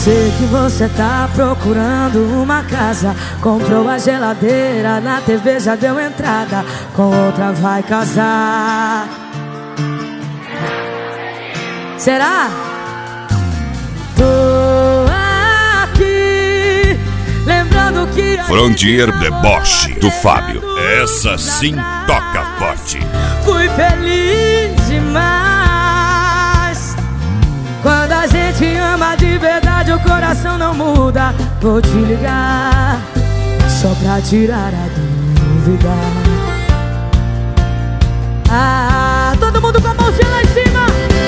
Sei que você tá procurando uma casa, comprou a geladeira, na TV já deu entrada, com outra vai casar. Será? Tô aqui, lembrando que Frontier Deboche do Fábio. Essa sim toca forte. Fui feliz demais. Quando a gente ama de verdade, o coração não muda. Vou te ligar só pra tirar a dúvida. Ah, todo mundo com a mãozinha lá em cima.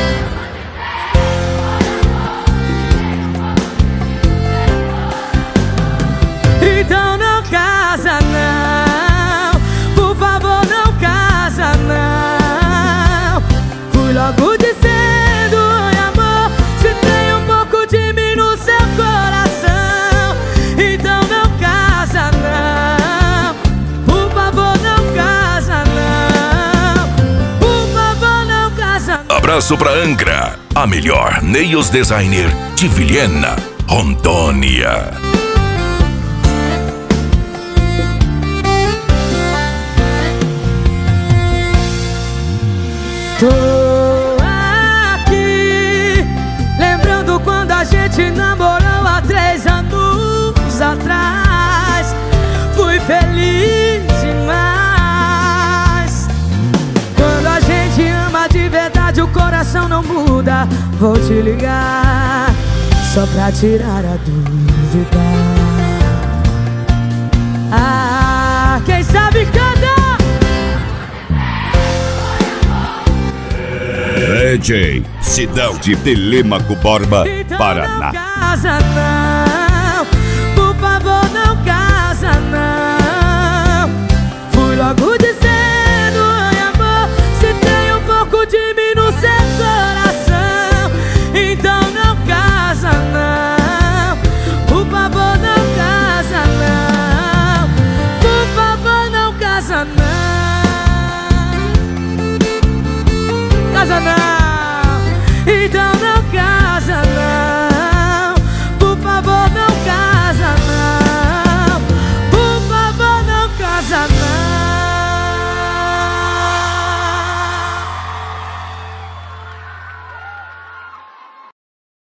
Então não casa não, por favor não casa não. Fui logo dizendo, oi amor, se tem um pouco de mim no seu coração. Então não casa não, por favor não casa não, por favor não casa não. Abraço pra Angra, a melhor nails designer de Vilhena, Rondônia. Tô aqui, lembrando quando a gente namorou há 3 anos atrás. Fui feliz demais. Quando a gente ama de verdade, o coração não muda. Vou te ligar só pra tirar a dúvida. Ah, quem sabe canta. DJ, Cidade de Telêmaco Borba, Então Paraná. não casa não.